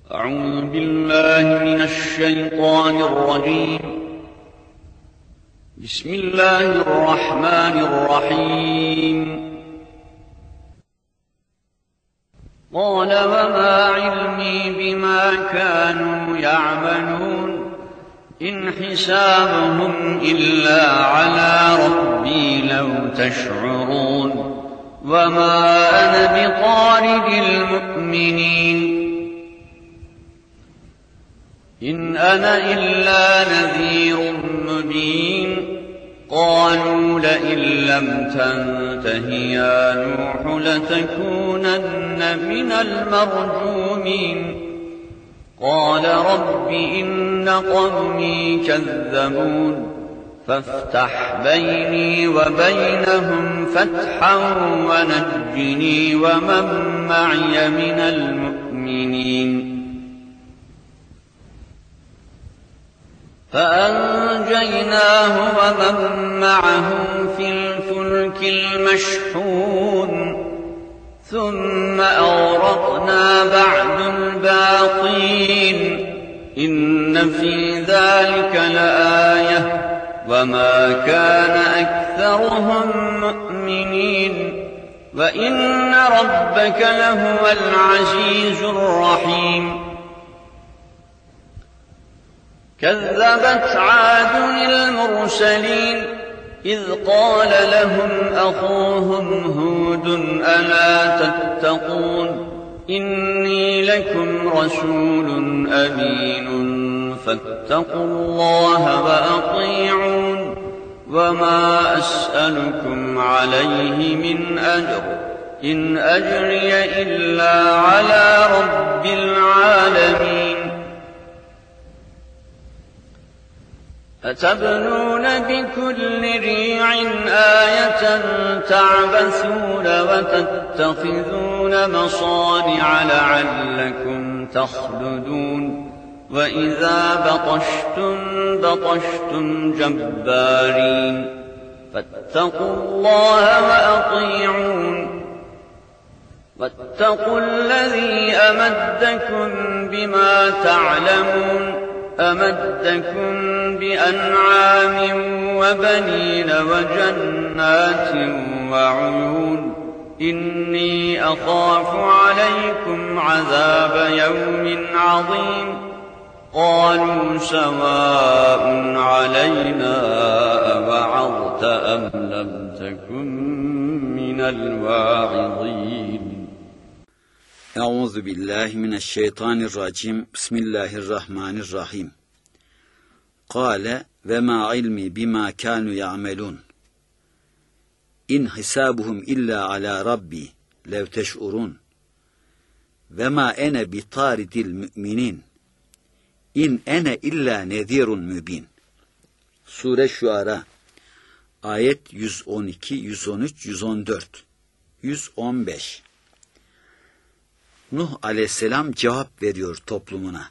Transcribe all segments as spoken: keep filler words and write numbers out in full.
أعوذ بالله من الشيطان الرجيم. بسم الله الرحمن الرحيم. قال وما علمي بما كانوا يعملون إن حسابهم إلا على ربي لو تشعرون وما أنا بطارد المؤمنين إن أنا إلا نذير مبين. قالوا لئن لم تنته يا نوح لتكونن من المرجومين. قال رب إن قومي كذبون فافتح بيني وبينهم فتحا ونجني ومن معي من المؤمنين. فأنجيناه ومن معه في الفلك المشحون ثم أغرقنا بعد الباقين إن في ذلك لآية وما كان أكثرهم مؤمنين وإن ربك لهو العزيز الرحيم. كذبت عاد المرسلين إذ قال لهم أخوهم هود ألا تتقون إني لكم رسول أمين فاتقوا الله وأطيعون وما أسألكم عليه من أجر إن أجري إلا على رب العالمين. أتبنون بكل ريع آية تعبثون وتتخذون مصانع لعلكم تخلدون وإذا بطشتم بطشتم جبارين فاتقوا الله وأطيعون واتقوا الذي أمدكم بما تعلمون أمدكم بأنعام وبنين وجنات وعيون إني أخاف عليكم عذاب يوم عظيم. قالوا سواء علينا أوعظت أم لم تكن من الواعظين. Euzu billahi mineşşeytanirracim. Bismillahirrahmanirrahim. Kâle ve mâ ilmi bimâ kânû ya'melûn. İn hisâbuhum illâ alâ rabbi lev teş'urûn. Ve mâ ene bitâridil mü'minîn. İn ene illâ nezîrun mübîn. Sure Şuara ayet yüz on iki, yüz on üç, yüz on dört, yüz on beş. Nuh aleyhisselam cevap veriyor toplumuna.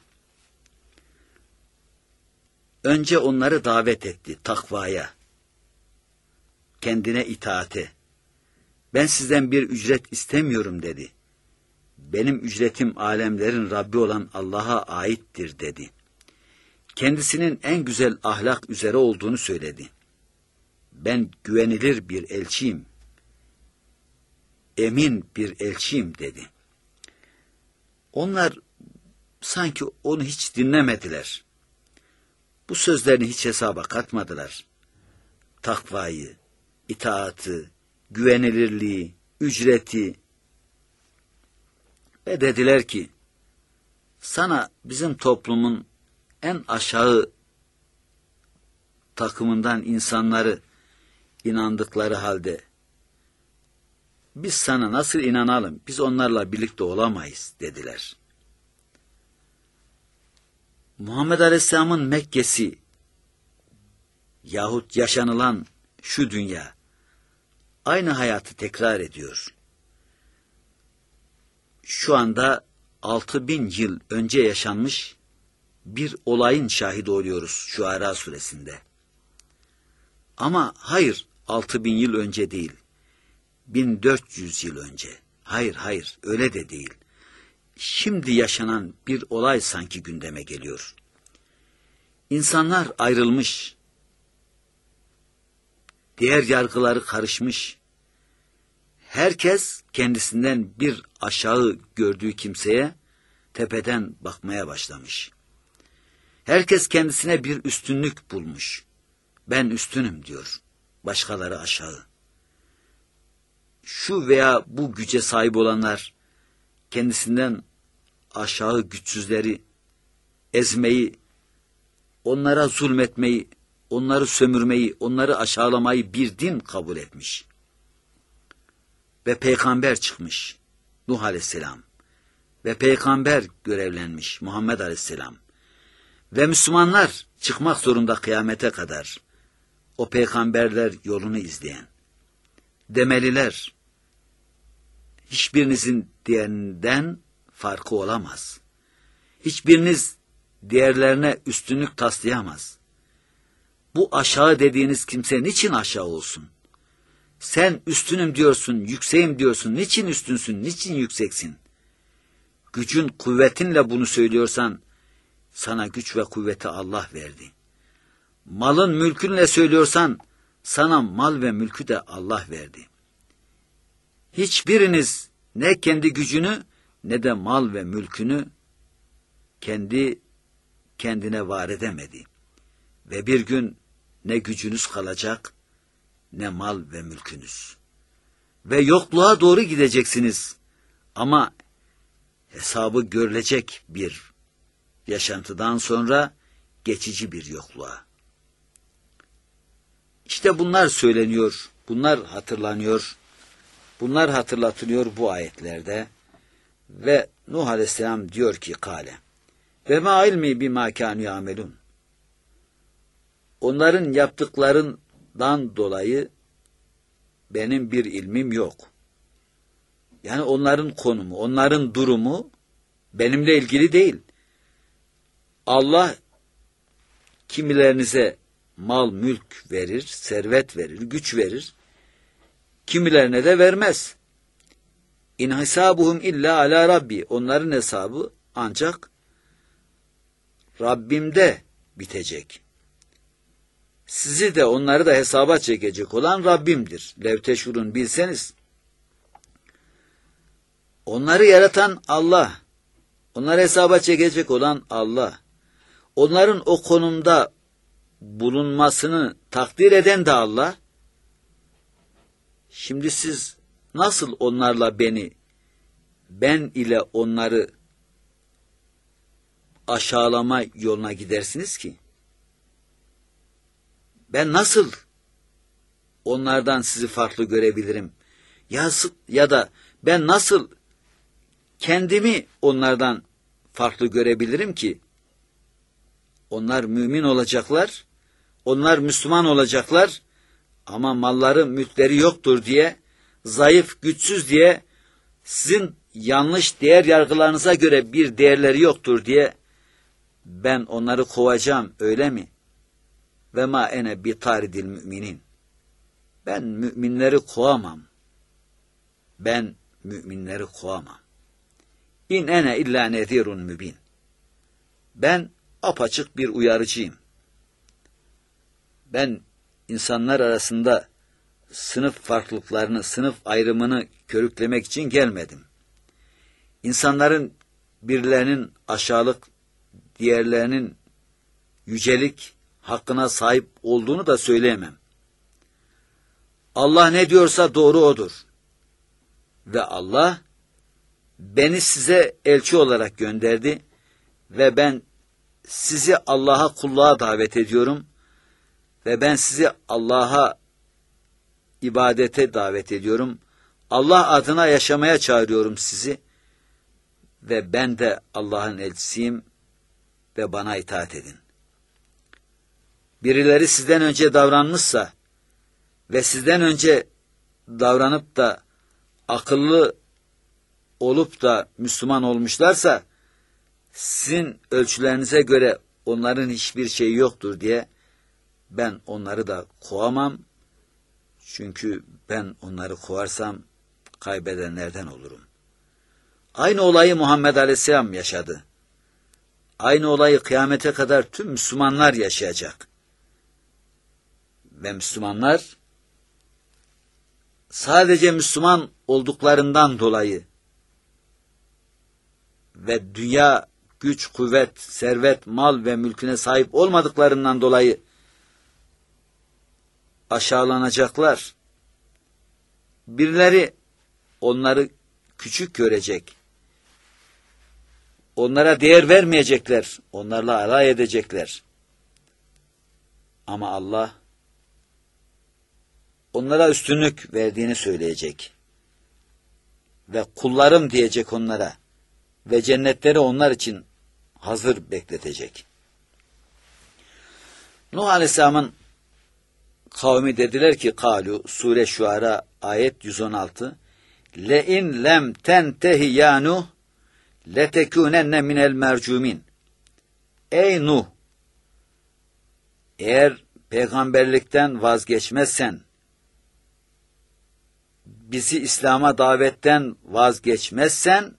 Önce onları davet etti takvaya, kendine itaate. Ben sizden bir ücret istemiyorum dedi. Benim ücretim alemlerin Rabbi olan Allah'a aittir dedi. Kendisinin en güzel ahlak üzere olduğunu söyledi. Ben güvenilir bir elçiyim, emin bir elçiyim dedi. Onlar sanki onu hiç dinlemediler. Bu sözlerini hiç hesaba katmadılar. Takvayı, itaatı, güvenilirliği, ücreti ve dediler ki, sana bizim toplumun en aşağı takımından insanları inandıkları halde biz sana nasıl inanalım, biz onlarla birlikte olamayız dediler. Muhammed Aleyhisselam'ın Mekke'si yahut yaşanılan şu dünya aynı hayatı tekrar ediyor. Şu anda altı bin yıl önce yaşanmış bir olayın şahidi oluyoruz Şuara suresinde. Ama hayır, altı bin yıl önce değil, bin dört yüz yıl önce. Hayır, hayır, öyle de değil. şimdi yaşanan bir olay sanki gündeme geliyor. İnsanlar ayrılmış, diğer yargıları karışmış, herkes kendisinden bir aşağı gördüğü kimseye tepeden bakmaya başlamış. Herkes kendisine bir üstünlük bulmuş. Ben üstünüm diyor, başkaları aşağı. Şu veya bu güce sahip olanlar kendisinden aşağı güçsüzleri ezmeyi, onlara zulmetmeyi, onları sömürmeyi, onları aşağılamayı bir din kabul etmiş. Ve peygamber çıkmış, Nuh Aleyhisselam. Ve peygamber görevlenmiş, Muhammed Aleyhisselam. Ve Müslümanlar çıkmak zorunda kıyamete kadar, o peygamberler yolunu izleyen. Demeliler, hiçbirinizin diğerinden farkı olamaz. Hiçbiriniz diğerlerine üstünlük taslayamaz. Bu aşağı dediğiniz kimse niçin aşağı olsun? Sen üstünüm diyorsun, yükseğim diyorsun. Niçin üstünsün, niçin yükseksin? Gücün, kuvvetinle bunu söylüyorsan, sana güç ve kuvveti Allah verdi. Malın, mülkünle söylüyorsan, sana mal ve mülkü de Allah verdi. Hiçbiriniz ne kendi gücünü ne de mal ve mülkünü kendi kendine var edemedi. Ve bir gün ne gücünüz kalacak ne mal ve mülkünüz. Ve yokluğa doğru gideceksiniz. Ama hesabı görülecek bir yaşantıdan sonra geçici bir yokluğa. İşte bunlar söyleniyor, bunlar hatırlanıyor, bunlar hatırlatılıyor bu ayetlerde. Ve Nuh Aleyhisselam diyor ki kâle ve mâ ilmi bimâ kânû yâmelûn. Onların yaptıklarından dolayı benim bir ilmim yok. Yani onların konumu, onların durumu benimle ilgili değil. Allah kimilerinize mal, mülk verir, servet verir, güç verir. Kimilerine de vermez. İn hisabuhum illa ala rabbi. Onların hesabı ancak Rabbimde bitecek. Sizi de onları da hesaba çekecek olan Rabbimdir. Levteşurun bilseniz. Onları yaratan Allah. Onları hesaba çekecek olan Allah. Onların o konumda bulunmasını takdir eden de Allah. Şimdi siz nasıl onlarla beni, ben ile onları aşağılama yoluna gidersiniz ki? Ben nasıl onlardan sizi farklı görebilirim? Ya, ya da ben nasıl kendimi onlardan farklı görebilirim ki? Onlar mümin olacaklar, onlar Müslüman olacaklar ama malları, mülkleri yoktur diye, zayıf, güçsüz diye, sizin yanlış değer yargılarınıza göre bir değerleri yoktur diye ben onları kovacağım, öyle mi? Ve ma ene bi taridil müminin. Ben müminleri kovamam. Ben müminleri kovamam. İn ene illa nezirun mübin. Ben apaçık bir uyarıcıyım. Ben insanlar arasında sınıf farklılıklarını, sınıf ayrımını körüklemek için gelmedim. İnsanların birilerinin aşağılık, diğerlerinin yücelik hakkına sahip olduğunu da söyleyemem. Allah ne diyorsa doğru odur. Ve Allah beni size elçi olarak gönderdi ve ben sizi Allah'a kulluğa davet ediyorum ve ben sizi Allah'a ibadete davet ediyorum. Allah adına yaşamaya çağırıyorum sizi ve ben de Allah'ın elçisiyim ve bana itaat edin. Birileri sizden önce davranmışsa ve sizden önce davranıp da akıllı olup da Müslüman olmuşlarsa sizin ölçülerinize göre onların hiçbir şeyi yoktur diye ben onları da kovamam. Çünkü ben onları kovarsam kaybedenlerden olurum. Aynı olayı Muhammed Aleyhisselam yaşadı. Aynı olayı kıyamete kadar tüm Müslümanlar yaşayacak. Ve Müslümanlar sadece Müslüman olduklarından dolayı ve dünya, güç, kuvvet, servet, mal ve mülküne sahip olmadıklarından dolayı aşağılanacaklar. Birileri onları küçük görecek. Onlara değer vermeyecekler. Onlarla alay edecekler. Ama Allah onlara üstünlük verdiğini söyleyecek. Ve kullarım diyecek onlara. Ve cennetleri onlar için hazır bekletecek. Nuh Aleyhisselam'ın kavmi dediler ki kalu Sure Şuara ayet yüz on altı le in lem tentehi ya Nuh letekunenne minel mercumin. Ey Nuh, eğer peygamberlikten vazgeçmezsen, bizi İslam'a davetten vazgeçmezsen,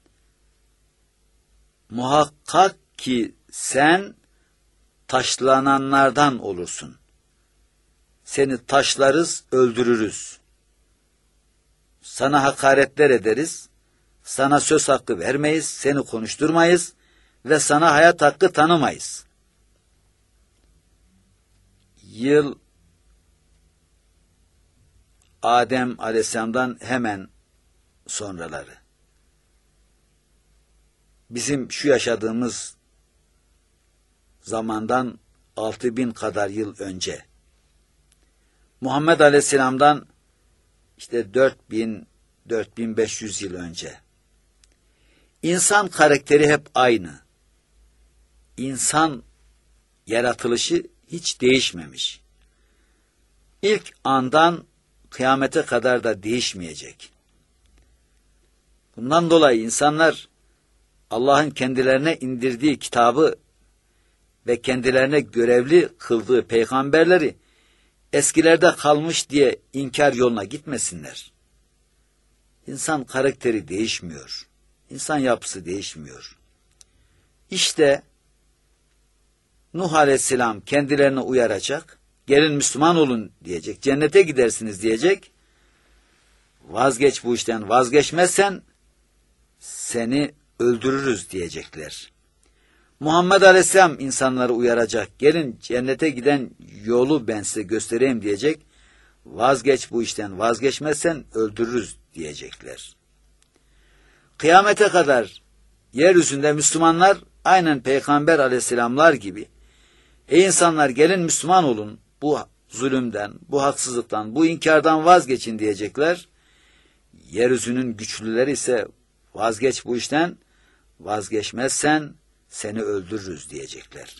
muhakkak ki sen taşlananlardan olursun. Seni taşlarız, öldürürüz. Sana hakaretler ederiz, sana söz hakkı vermeyiz, seni konuşturmayız ve sana hayat hakkı tanımayız. Yıl Adem Aleyhisselam'dan hemen sonraları. Bizim şu yaşadığımız zamandan altı bin kadar yıl önce. Muhammed Aleyhisselam'dan işte dört bin, dört bin beş yüz yıl önce. İnsan karakteri hep aynı. İnsan yaratılışı hiç değişmemiş. İlk andan kıyamete kadar da değişmeyecek. Bundan dolayı insanlar Allah'ın kendilerine indirdiği kitabı ve kendilerine görevli kıldığı peygamberleri eskilerde kalmış diye inkar yoluna gitmesinler. İnsan karakteri değişmiyor. İnsan yapısı değişmiyor. İşte Nuh Aleyhisselam kendilerini uyaracak, gelin Müslüman olun diyecek, cennete gidersiniz diyecek. Vazgeç bu işten, vazgeçmezsen seni öldürürüz diyecekler. Muhammed Aleyhisselam insanları uyaracak, gelin cennete giden yolu ben size göstereyim diyecek. Vazgeç bu işten, vazgeçmezsen öldürürüz diyecekler. Kıyamete kadar yeryüzünde Müslümanlar aynen Peygamber Aleyhisselamlar gibi, ey insanlar gelin Müslüman olun, bu zulümden, bu haksızlıktan, bu inkardan vazgeçin diyecekler. Yeryüzünün güçlüleri ise vazgeç bu işten, vazgeçmezsen seni öldürürüz diyecekler.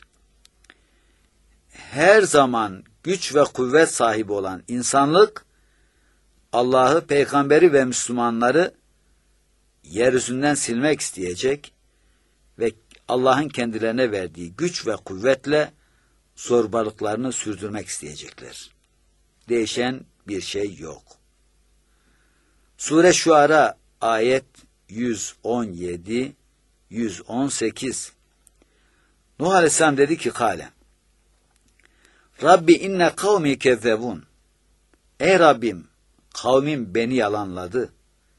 Her zaman güç ve kuvvet sahibi olan insanlık, Allah'ı, peygamberi ve Müslümanları yeryüzünden silmek isteyecek ve Allah'ın kendilerine verdiği güç ve kuvvetle zorbalıklarını sürdürmek isteyecekler. Değişen bir şey yok. Sure Şuara ayet yüz on yedi yüz on sekiz. Nuh Aleyhisselam dedi ki kâle Rabbi inne kavmi kezzebun. Ey Rabbim, kavmim beni yalanladı.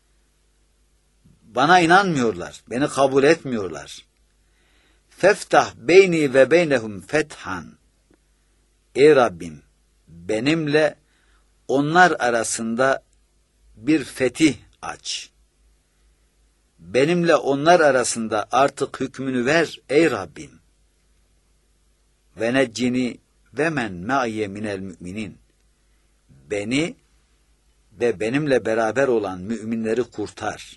Bana inanmıyorlar, beni kabul etmiyorlar. Feftah beyni ve beynehum fethan. Ey Rabbim, benimle onlar arasında bir fetih aç. Benimle onlar arasında artık hükmünü ver ey Rabbim. Ve neccini ve men ma'ye minel müminin. Beni ve benimle beraber olan müminleri kurtar.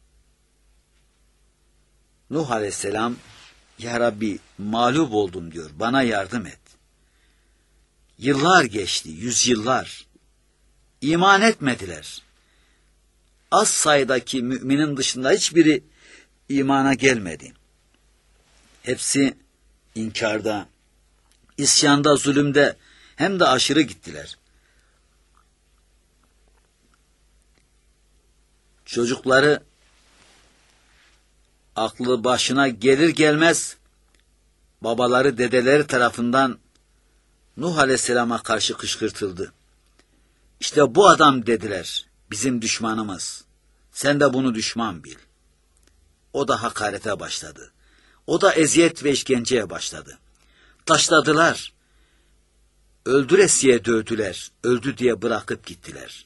Nuh Aleyhisselam, ya Rabbi mağlup oldum diyor, bana yardım et. Yıllar geçti, yüzyıllar. İman etmediler. Az sayıdaki müminin dışında hiçbiri imana gelmedi. Hepsi inkarda, isyanda, zulümde hem de aşırı gittiler. Çocukları aklı başına gelir gelmez babaları dedeleri tarafından Nuh Aleyhisselam'a karşı kışkırtıldı. İşte bu adam dediler, bizim düşmanımız. Sen de bunu düşman bil. O da hakarete başladı. O da eziyet ve işkenceye başladı. Taşladılar. Öldüresiye dövdüler. Öldü diye bırakıp gittiler.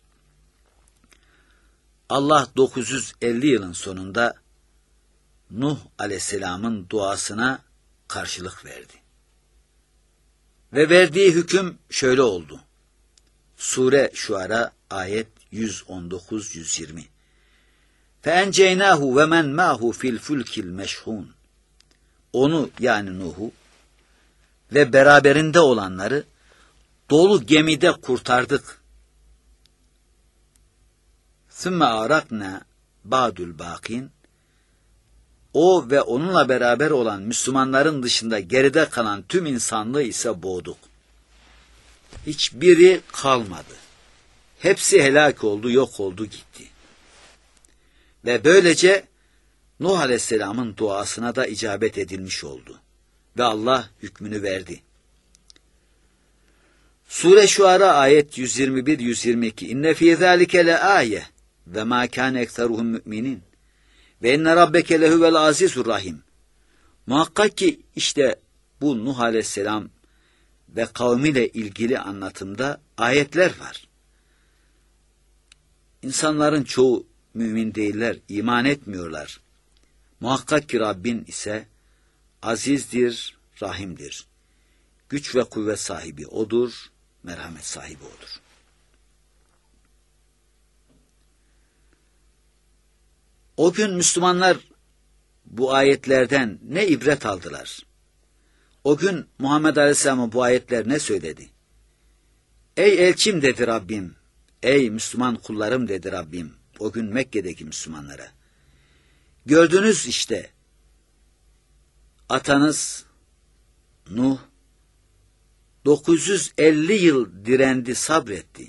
Allah dokuz yüz elli yılın sonunda Nuh Aleyhisselam'ın duasına karşılık verdi. Ve verdiği hüküm şöyle oldu. Sure Şuara ayet yüz on dokuz yüz yirmi. فَاَنْجَيْنَاهُ وَمَنْ مَاهُ فِي الْفُلْكِ الْمَشْحُونَ. Onu yani Nuh'u ve beraberinde olanları dolu gemide kurtardık. ثُمَّ أَرَقْنَا بَعْدُ الْبَاقِينَ. O ve onunla beraber olan Müslümanların dışında geride kalan tüm insanlığı ise boğduk. Hiçbiri kalmadı. Hepsi helak oldu, yok oldu, gitti. Ve böylece Nuh Aleyhisselam'ın duasına da icabet edilmiş oldu. Ve Allah hükmünü verdi. Sure Şuara ayet yüz yirmi bir yüz yirmi iki. İnne fî zâlike le âye ve mâ kâne ekseruhum mü'minin ve inne rabbeke lehuvel azizur rahim. Muhakkak ki işte bu Nuh Aleyhisselam ve kavmiyle ilgili anlatımda ayetler var. İnsanların çoğu mümin değiller, iman etmiyorlar. Muhakkak ki Rabbin ise azizdir, rahimdir. Güç ve kuvvet sahibi O'dur, merhamet sahibi O'dur. O gün Müslümanlar bu ayetlerden ne ibret aldılar? O gün Muhammed Aleyhisselam'a bu ayetler ne söyledi? Ey elçim dedi Rabbim, ey Müslüman kullarım dedi Rabbim, o gün Mekke'deki Müslümanlara. Gördünüz işte, atanız Nuh, dokuz yüz elli yıl direndi, sabretti.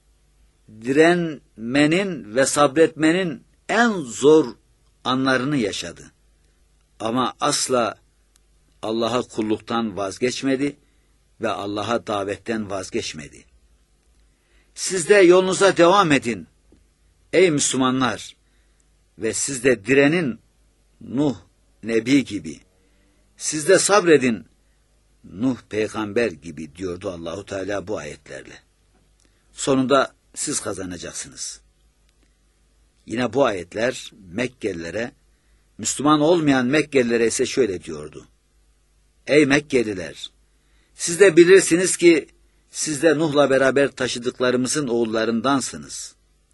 Direnmenin ve sabretmenin en zor anlarını yaşadı. Ama asla Allah'a kulluktan vazgeçmedi ve Allah'a davetten vazgeçmedi. Siz de yolunuza devam edin ey Müslümanlar ve siz de direnin Nuh Nebi gibi. Siz de sabredin Nuh peygamber gibi diyordu Allahu Teala bu ayetlerle. Sonunda siz kazanacaksınız. Yine bu ayetler Mekkelilere, Müslüman olmayan Mekkelilere ise şöyle diyordu. Ey Mekkeliler! Siz de bilirsiniz ki siz de Nuh'la beraber taşıdıklarımızın oğullarındansınız.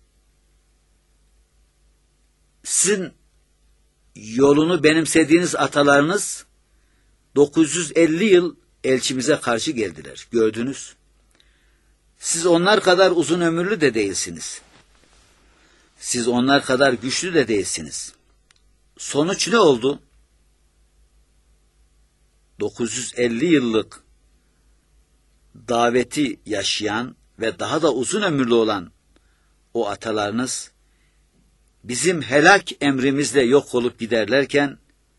Sizin yolunu benimsediğiniz atalarınız dokuz yüz elli yıl elçimize karşı geldiler. Gördünüz. Siz onlar kadar uzun ömürlü de değilsiniz. Siz onlar kadar güçlü de değilsiniz. Sonuç ne oldu? dokuz yüz elli yıllık daveti yaşayan ve daha da uzun ömürlü olan o atalarınız bizim helak emrimizle yok olup giderlerken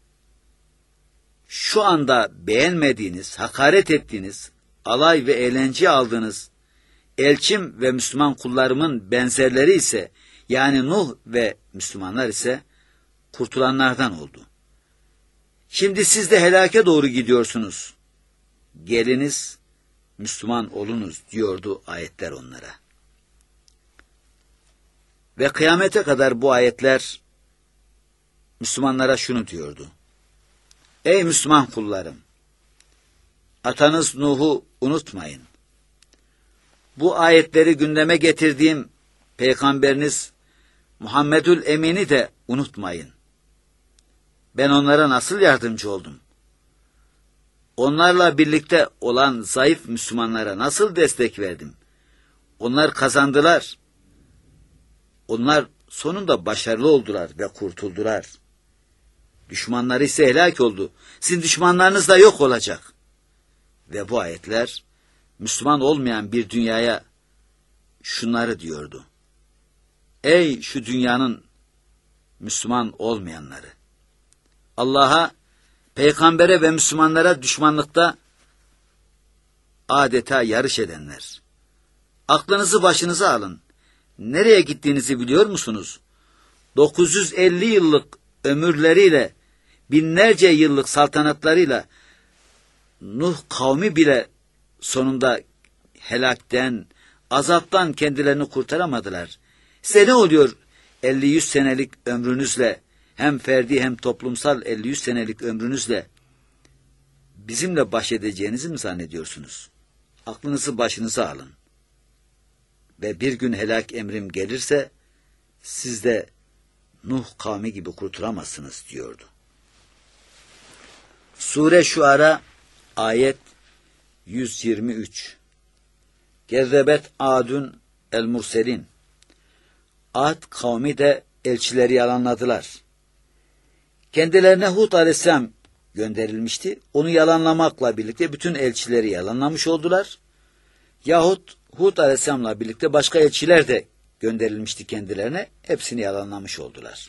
şu anda beğenmediğiniz, hakaret ettiğiniz, alay ve eğlence aldığınız elçim ve Müslüman kullarımın benzerleri ise yani Nuh ve Müslümanlar ise kurtulanlardan oldu. Şimdi siz de helake doğru gidiyorsunuz. Geliniz, Müslüman olunuz diyordu ayetler onlara. Ve kıyamete kadar bu ayetler Müslümanlara şunu diyordu. Ey Müslüman kullarım! Atanız Nuh'u unutmayın. Bu ayetleri gündeme getirdiğim peygamberiniz Muhammedül Emin'i de unutmayın. Ben onlara nasıl yardımcı oldum? Onlarla birlikte olan zayıf Müslümanlara nasıl destek verdim? Onlar kazandılar. Onlar sonunda başarılı oldular ve kurtuldular. Düşmanları ise helak oldu. Sizin düşmanlarınız da yok olacak. Ve bu ayetler Müslüman olmayan bir dünyaya şunları diyordu. Ey şu dünyanın Müslüman olmayanları! Allah'a, peygambere ve Müslümanlara düşmanlıkta adeta yarış edenler. Aklınızı başınıza alın. Nereye gittiğinizi biliyor musunuz? dokuz yüz elli yıllık ömürleriyle, binlerce yıllık saltanatlarıyla Nuh kavmi bile sonunda helakten, azaptan kendilerini kurtaramadılar. Size ne oluyor elli yüz senelik ömrünüzle, hem ferdi hem toplumsal elli yüz senelik ömrünüzle bizimle baş edeceğinizi mi zannediyorsunuz? Aklınızı başınıza alın. Ve bir gün helak emrim gelirse siz de Nuh kavmi gibi kurtulamazsınız diyordu. Sure Şuara ayet yüz yirmi üç. Gezzebet Adun el Murselin. Ad kavmi de elçileri yalanladılar. Kendilerine Hud aleyhisselam gönderilmişti. Onu yalanlamakla birlikte bütün elçileri yalanlamış oldular. Yahut Hud aleyhisselamla birlikte başka elçiler de gönderilmişti kendilerine. Hepsini yalanlamış oldular.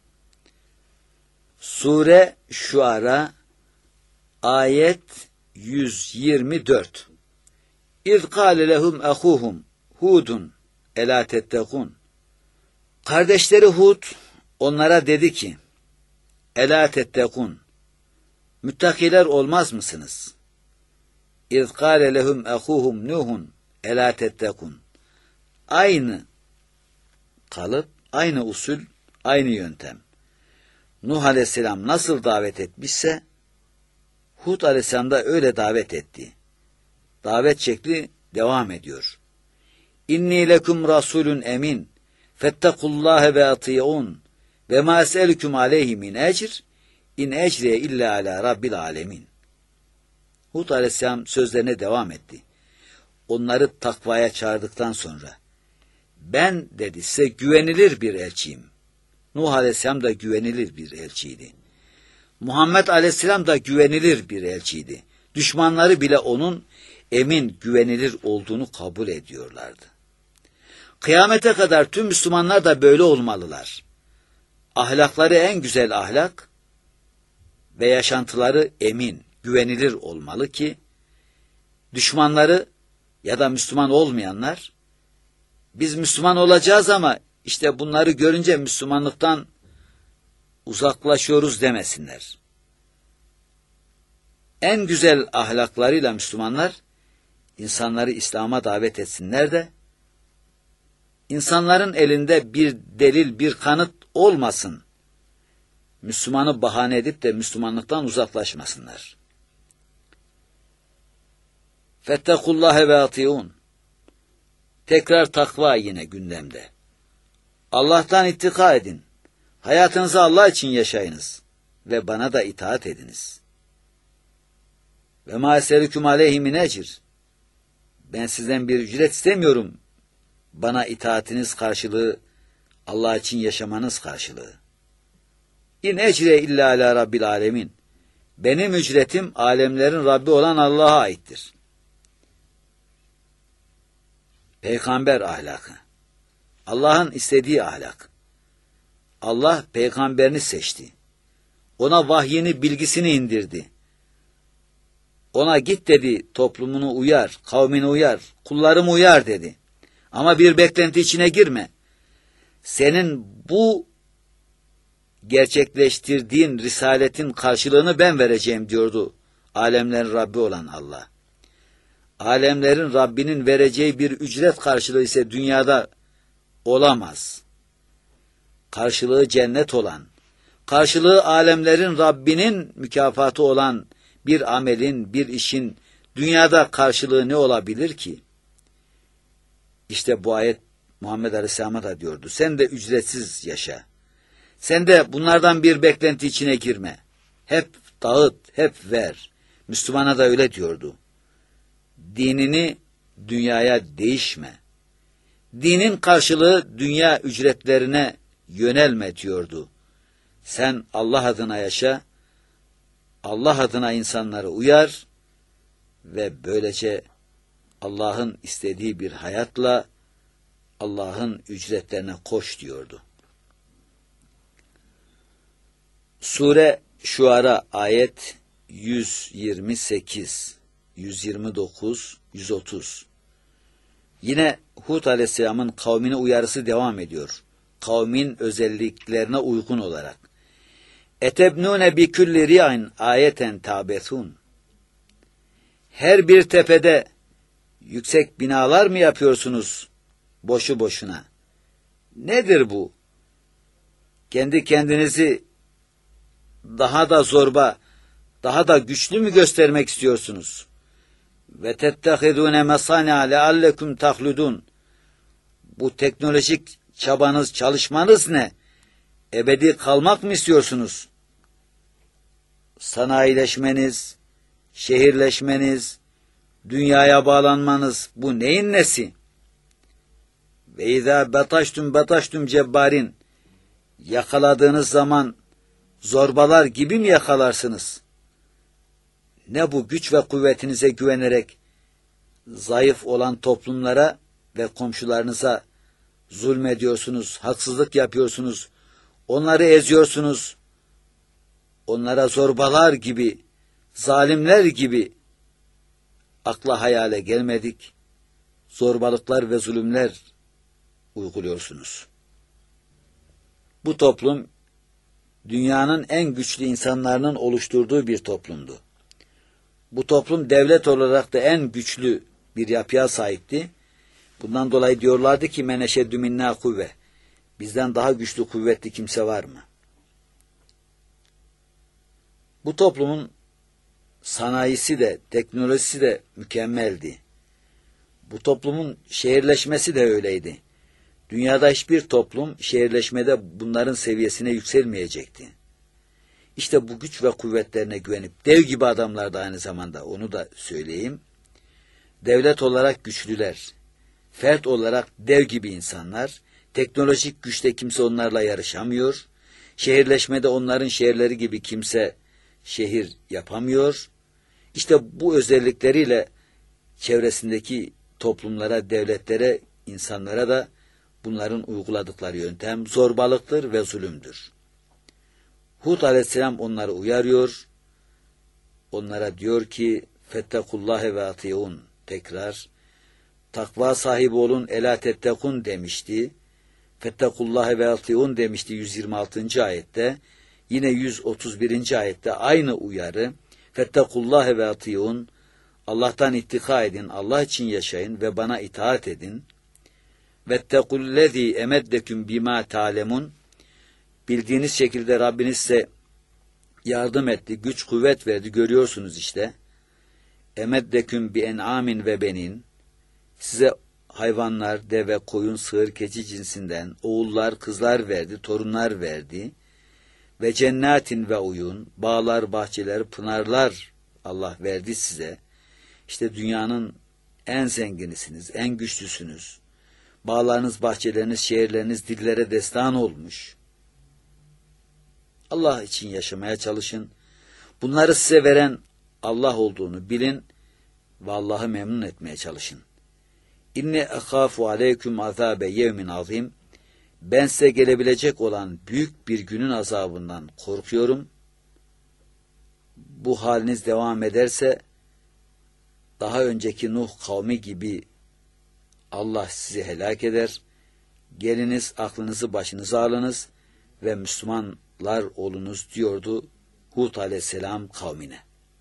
Sure Şuara ayet yüz yirmi dört. İz kâle lehum ehuhum Hudun elâ tettekûn. Kardeşleri Hud onlara dedi ki, elâ tettekûn, müttakiler olmaz mısınız? İz kâle lehum ehuhum Nuhun elâ tettekûn. Aynı kalıp, aynı usul, aynı yöntem. Nuh aleyhisselam nasıl davet etmişse, Hud aleyhisselam da öyle davet etti. Davet şekli devam ediyor. İnni lekum rasulun emin, fettekullâhe ve ati'un, ve mâ es'elüküm aleyhi min ecr, in ecriye illa ala rabbil alemin. Hud aleyhisselam sözlerine devam etti. Onları takvaya çağırdıktan sonra, ben dedi size güvenilir bir elçiyim. Nuh aleyhisselam da güvenilir bir elçiydi. Muhammed aleyhisselam da güvenilir bir elçiydi. Düşmanları bile onun emin, güvenilir olduğunu kabul ediyorlardı. Kıyamete kadar tüm Müslümanlar da böyle olmalılar. Ahlakları en güzel ahlak ve yaşantıları emin, güvenilir olmalı ki, düşmanları ya da Müslüman olmayanlar, biz Müslüman olacağız ama işte bunları görünce Müslümanlıktan uzaklaşıyoruz demesinler. En güzel ahlaklarıyla Müslümanlar, insanları İslam'a davet etsinler de, insanların elinde bir delil, bir kanıt olmasın. Müslümanı bahane edip de Müslümanlıktan uzaklaşmasınlar. Fettekullâhe ve ati'un. Tekrar takva yine gündemde. Allah'tan ittika edin. Hayatınızı Allah için yaşayınız. Ve bana da itaat ediniz. Ve mâ eselüküm aleyhi min ecr. Ben sizden bir ücret istemiyorum. Bana itaatiniz karşılığı, Allah için yaşamanız karşılığı. İn ecriye illa ala rabbil alemin. Benim ücretim alemlerin Rabbi olan Allah'a aittir. Peygamber ahlakı. Allah'ın istediği ahlak. Allah peygamberini seçti. Ona vahyini, bilgisini indirdi. Ona git dedi, toplumunu uyar, kavmini uyar, kullarımı uyar dedi. Ama bir beklenti içine girme. Senin bu gerçekleştirdiğin risaletin karşılığını ben vereceğim diyordu alemlerin Rabbi olan Allah. Alemlerin Rabbinin vereceği bir ücret karşılığı ise dünyada olamaz. Karşılığı cennet olan, karşılığı alemlerin Rabbinin mükafatı olan bir amelin, bir işin dünyada karşılığı ne olabilir ki? İşte bu ayet Muhammed Aleyhisselam'a da diyordu. Sen de ücretsiz yaşa. Sen de bunlardan bir beklenti içine girme. Hep dağıt, hep ver. Müslümana da öyle diyordu. Dinini dünyaya değişme. Dinin karşılığı dünya ücretlerine yönelme diyordu. Sen Allah adına yaşa, Allah adına insanları uyar ve böylece Allah'ın istediği bir hayatla Allah'ın ücretlerine koş diyordu. Sure Şuara ayet yüz yirmi sekiz, yüz yirmi dokuz, yüz otuz. Yine Hud aleyhisselamın kavmine uyarısı devam ediyor. Kavmin özelliklerine uygun olarak. Etebnune bi kulli ri'in ayeten tabethun. Her bir tepede yüksek binalar mı yapıyorsunuz boşu boşuna? Nedir bu? Kendi kendinizi daha da zorba, daha da güçlü mü göstermek istiyorsunuz? Ve tettehidune mesâni'a leallekum tahludun. Bu teknolojik çabanız, çalışmanız ne? Ebedi kalmak mı istiyorsunuz? Sanayileşmeniz, şehirleşmeniz, dünyaya bağlanmanız, bu neyin nesi? Ve izâ betaştum betaştum cebbarin. Yakaladığınız zaman zorbalar gibi mi yakalarsınız? Ne bu güç ve kuvvetinize güvenerek zayıf olan toplumlara ve komşularınıza zulmediyorsunuz, haksızlık yapıyorsunuz, onları eziyorsunuz, onlara zorbalar gibi, zalimler gibi akla hayale gelmedik zorbalıklar ve zulümler uyguluyorsunuz. Bu toplum dünyanın en güçlü insanlarının oluşturduğu bir toplumdu. Bu toplum devlet olarak da en güçlü bir yapıya sahipti. Bundan dolayı diyorlardı ki men eşeddü minnâ kuvve. Bizden daha güçlü, kuvvetli kimse var mı? Bu toplumun sanayisi de, teknolojisi de mükemmeldi. Bu toplumun şehirleşmesi de öyleydi. Dünyada hiçbir toplum şehirleşmede bunların seviyesine yükselmeyecekti. İşte bu güç ve kuvvetlerine güvenip, dev gibi adamlar da aynı zamanda, onu da söyleyeyim. Devlet olarak güçlüler, fert olarak dev gibi insanlar, teknolojik güçte kimse onlarla yarışamıyor, şehirleşmede onların şehirleri gibi kimse şehir yapamıyor. İşte bu özellikleriyle çevresindeki toplumlara, devletlere, insanlara da bunların uyguladıkları yöntem zorbalıktır ve zulümdür. Hud aleyhisselam onları uyarıyor. Onlara diyor ki fettekullâhe ve atî'ûn. Tekrar takva sahibi olun elâ tettekûn demişti. Fettekullâhe ve atî'ûn demişti yüz yirmi altıncı ayette. Yine yüz otuz birinci ayette aynı uyarı. Fettekullâhe ve atî'ûn. Allah'tan ittika edin, Allah için yaşayın ve bana itaat edin. Vettekullezî emeddeküm bimâ ta'lemun. Bildiğiniz şekilde Rabbiniz size yardım etti, güç kuvvet verdi, görüyorsunuz işte. Emeddeküm bi en'amin ve benin. Size hayvanlar, deve, koyun, sığır, keçi cinsinden oğullar, kızlar verdi, torunlar verdi. Ve cennetin ve uyun, bağlar, bahçeler, pınarlar Allah verdi size. İşte dünyanın en zenginisiniz, en güçlüsünüz. Bağlarınız, bahçeleriniz, şehirleriniz dillere destan olmuş. Allah için yaşamaya çalışın. Bunları size veren Allah olduğunu bilin ve Allah'ı memnun etmeye çalışın. İnne ehâfu aleyküm azâbe yevmin azîm. Ben size gelebilecek olan büyük bir günün azabından korkuyorum. Bu haliniz devam ederse daha önceki Nuh kavmi gibi Allah sizi helak eder. Geliniz, aklınızı başınıza alınız ve Müslümanlar olunuz diyordu Hud aleyhisselam kavmine.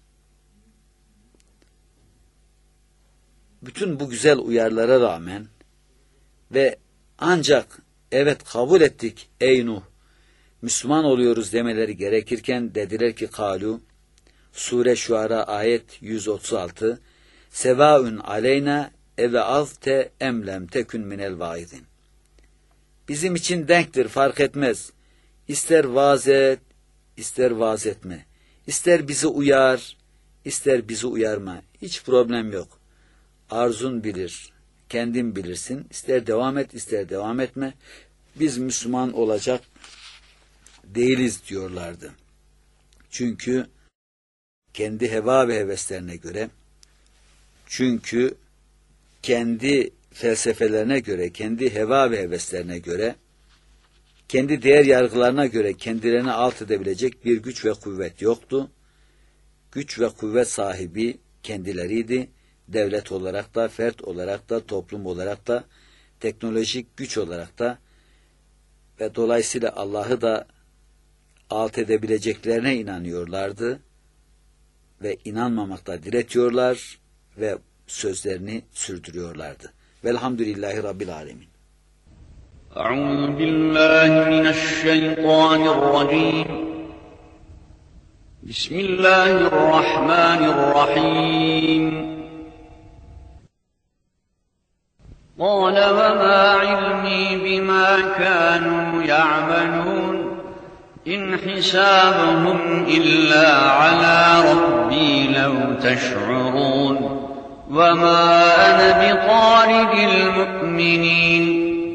Bütün bu güzel uyarılara rağmen ve ancak evet kabul ettik ey Nuh, Müslüman oluyoruz demeleri gerekirken dediler ki kalu, Sure Şuara ayet yüz otuz altı, Sevaun aleyna eve azte emlem tekün minel vaizin. Bizim için denktir, fark etmez. İster vaaz et, ister vaaz etme. İster bizi uyar, ister bizi uyarma. Hiç problem yok. Arzun bilir, kendin bilirsin. İster devam et, ister devam etme. Biz Müslüman olacak değiliz diyorlardı. Çünkü kendi heva ve heveslerine göre, çünkü kendi felsefelerine göre, kendi heva ve heveslerine göre Kendi değer yargılarına göre kendilerini alt edebilecek bir güç ve kuvvet yoktu. Güç ve kuvvet sahibi kendileriydi. Devlet olarak da, fert olarak da, toplum olarak da, teknolojik güç olarak da ve dolayısıyla Allah'ı da alt edebileceklerine inanıyorlardı ve inanmamakta diretiyorlar ve sözlerini sürdürüyorlardı. Velhamdülillahi Rabbil Alemin. Euzu billahi mineşşeytanirracim. Bismillahirrahmanirrahim. قال وما علمي بما كانوا يعملون إن حسابهم إلا على ربي لو تشعرون وما أنا بطارد المؤمنين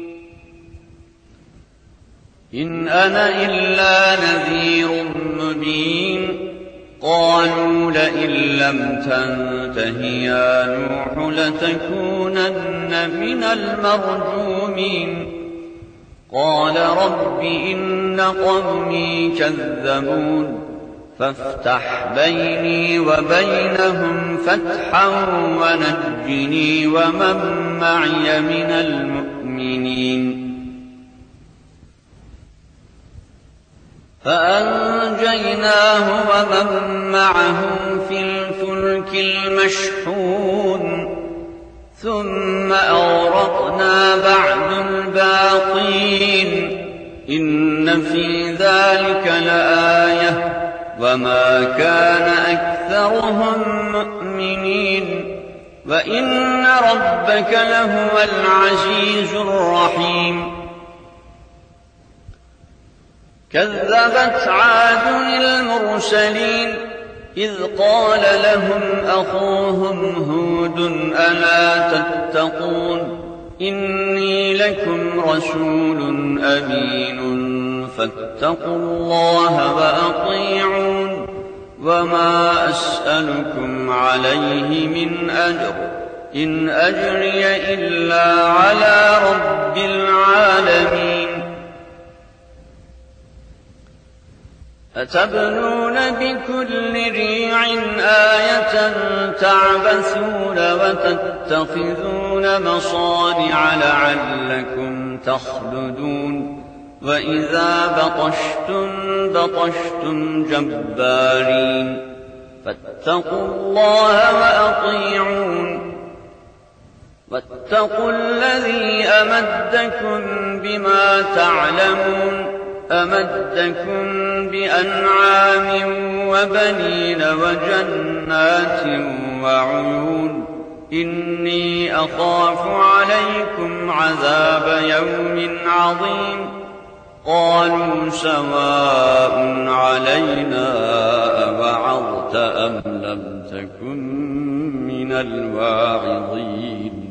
إن أنا إلا نذير مبين قالوا لئن لم تنته يا نوح لتكونن من المرجومين قال رب إن قومي كذبون فافتح بيني وبينهم فتحا ونجني ومن معي من المؤمنين فأنجيناه ومن معه في الفلك المشحون ثم أغرقنا بعد الباقين إن في ذلك لآية وما كان أكثرهم مؤمنين وإن ربك لهو العزيز الرحيم كذبت عاد المرسلين إذ قال لهم أخوهم هود ألا تتقون إني لكم رسول أمين فاتقوا الله وأطيعون وما أسألكم عليه من أجر إن أجري إلا على رب العالمين أتبنون بكل ريع آية تعبثون وتتخذون مصانع لعلكم تخلدون وإذا بطشتم بطشتم جبارين فاتقوا الله وأطيعون واتقوا الذي أمدكم بما تعلمون أمدكم بأنعام وبنين وجنات وعيون إني أخاف عليكم عذاب يوم عظيم قالوا سواء علينا أوعظت أم لم تكن من الواعظين